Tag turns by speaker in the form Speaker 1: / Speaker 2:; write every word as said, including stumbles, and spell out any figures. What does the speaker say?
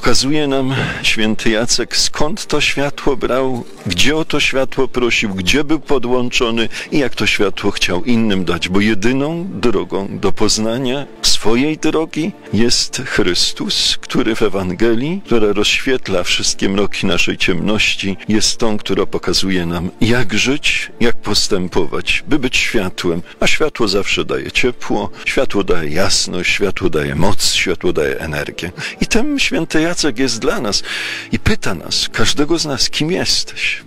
Speaker 1: Pokazuje nam święty Jacek, skąd to światło brał, gdzie o to światło prosił, gdzie był podłączony i jak to światło chciał innym dać, bo jedyną drogą do poznania swojej drogi jest Chrystus, który w Ewangelii, która rozświetla wszystkie mroki naszej ciemności, jest tą, która pokazuje nam, jak żyć, jak postępować, by być światłem. A światło zawsze daje ciepło, światło daje jasność, światło daje moc, światło daje energię. I tym święty Jacek jest dla nas i pyta nas, każdego z nas, kim jesteś?